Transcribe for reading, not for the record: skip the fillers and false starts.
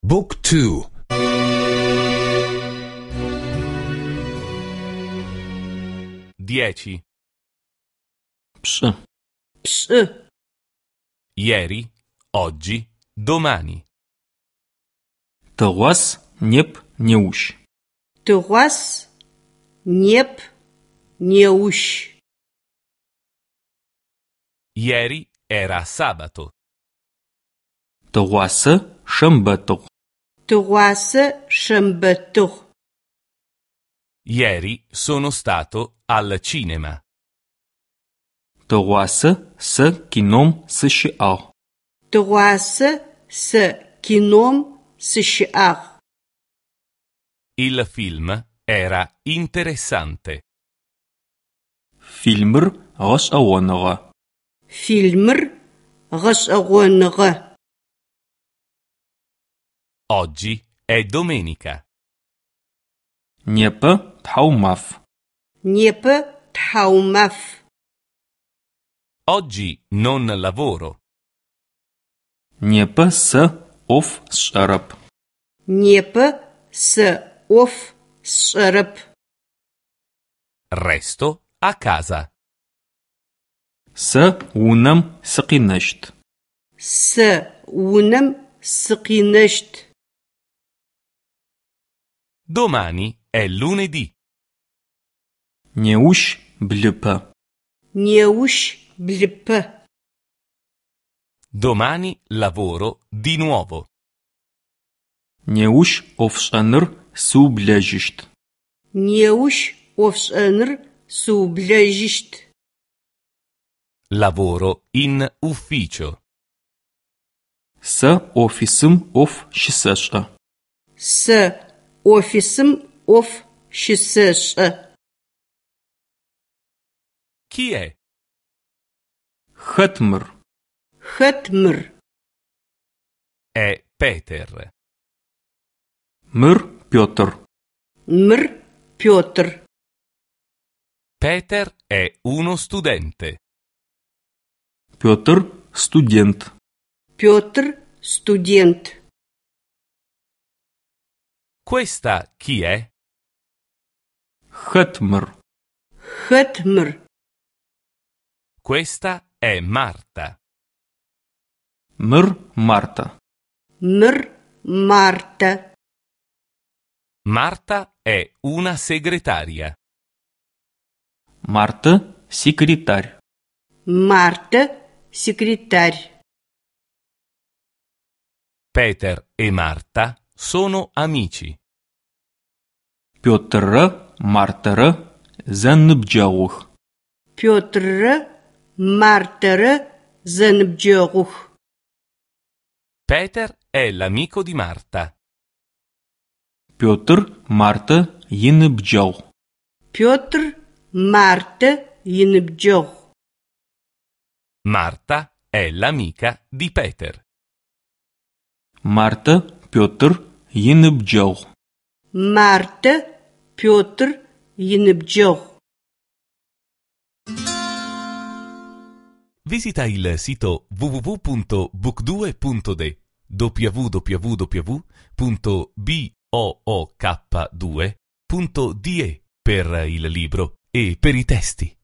Book 2. 10. Psı. Psı. Ieri, oggi, domani. Tığuas, nep, neuş. Tığuas, nep, neuş. Ieri era sabato. Tığuası, şambetığ. Tığuası, şambetığ. Ieri sono stato al cinema. Tığuası, sı kinom sışıağ. Tığuası, sı kinom sışıağ. Il film era interessante. Filmır ğaş'ağınığa. Filmır ğaş'ağınığa. Oggi è domenica. Непэ тхьаумаф. Непэ тхьаумаф. Oggi non lavoro. Непэ сэ ӏоф сшӏэрэп. Непэ сэ ӏоф сшӏэрэп. Resto a casa. Сэ унэм сыкъинэщт. Сэ унэм сыкъинэщт. Domani è lunedì. Неущ блыпэ. Неущ блыпэ. Domani lavoro di nuovo. Неущ ӏофшӏэныр сыублэжьыщт. Неущ ӏофшӏэныр сыублэжьыщт. Lavoro in ufficio. Сэ офисым ӏоф щысэшӏэ. Сэ офисым ӏоф щысэшӏэ. Chi è? Хэт мыр? Хэт мыр? È Peter. Мыр Пётр. Мыр Пётр. Peter è uno studente. Пётр студент. Пётр студент. Questa chi è? Хэт мыр? Хэт мыр? Questa è Marta. Мыр Марта. Мыр Марта. Marta è una segretaria. Марта секретарь. Марта секретарь. Peter e Marta sono amici. Пётррэ Мартэрэ зэныбджэгъух. Пётррэ Мартэрэ зэныбджэгъух. Peter è l'amico di Marta. Пётр Мартэ иныбджэгъу. Пётр Мартэ иныбджэгъу. Marta è l'amica di Peter. Мартэ Пётр иныбджэгъу. Мартэ Пётр иныбджэгъу. Visita il sito www.book2.de www.book2.de per il libro e per i testi.